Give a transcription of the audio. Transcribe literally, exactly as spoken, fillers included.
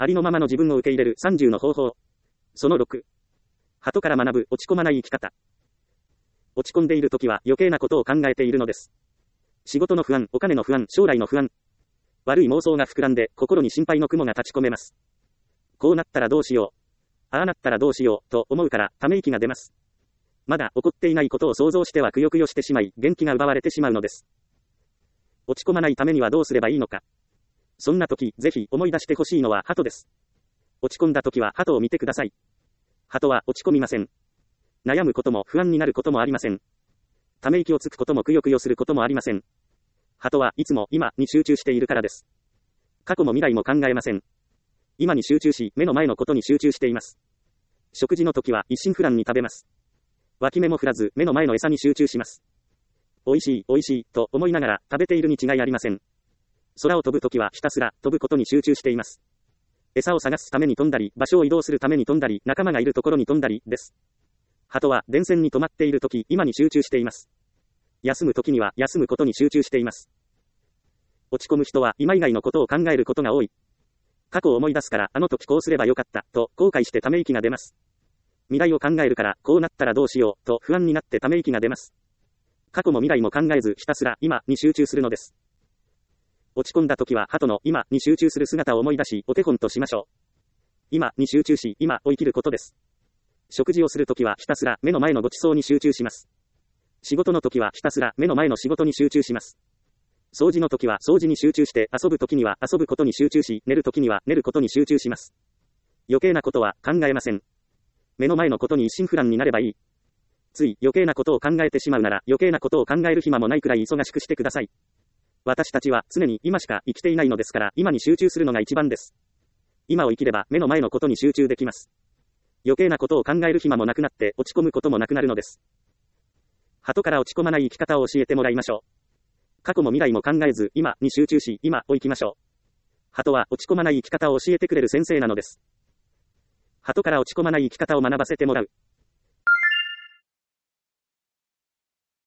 ありのままの自分を受け入れるさんじゅうの方法。そのろく。鳩から学ぶ落ち込まない生き方。落ち込んでいるときは余計なことを考えているのです。仕事の不安、お金の不安、将来の不安。悪い妄想が膨らんで心に心配の雲が立ち込めます。こうなったらどうしよう。ああなったらどうしようと思うからため息が出ます。まだ起こっていないことを想像してはくよくよしてしまい元気が奪われてしまうのです。落ち込まないためにはどうすればいいのか。そんな時ぜひ思い出してほしいのは鳩です。落ち込んだ時は鳩を見てください。鳩は落ち込みません。悩むことも不安になることもありません。ため息をつくこともくよくよすることもありません。鳩はいつも今に集中しているからです。過去も未来も考えません。今に集中し、目の前のことに集中しています。食事の時は一心不乱に食べます。脇目も振らず、目の前の餌に集中します。美味しい、美味しい、と思いながら食べているに違いありません。空を飛ぶ時はひたすら飛ぶことに集中しています。餌を探すために飛んだり、場所を移動するために飛んだり、仲間がいるところに飛んだり、です。鳩は電線に止まっている時、今に集中しています。休む時には休むことに集中しています。落ち込む人は今以外のことを考えることが多い。過去を思い出すからあの時こうすればよかった、と後悔してため息が出ます。未来を考えるからこうなったらどうしよう、と不安になってため息が出ます。過去も未来も考えずひたすら今に集中するのです。落ち込んだ時は鳩の今に集中する姿を思い出しお手本としましょう。今に集中し今を生きることです。食事をするときはひたすら目の前のごちそうに集中します。仕事のときはひたすら目の前の仕事に集中します。掃除のときは掃除に集中して遊ぶときには遊ぶことに集中し、寝るときには寝ることに集中します。余計なことは考えません。目の前のことに一心不乱になればいい。つい余計なことを考えてしまうなら余計なことを考える暇もないくらい忙しくしてください。私たちは常に今しか生きていないのですから今に集中するのが一番です。今を生きれば目の前のことに集中できます。余計なことを考える暇もなくなって落ち込むこともなくなるのです。鳩から落ち込まない生き方を教えてもらいましょう。過去も未来も考えず今に集中し今を生きましょう。鳩は落ち込まない生き方を教えてくれる先生なのです。鳩から落ち込まない生き方を学ばせてもらう。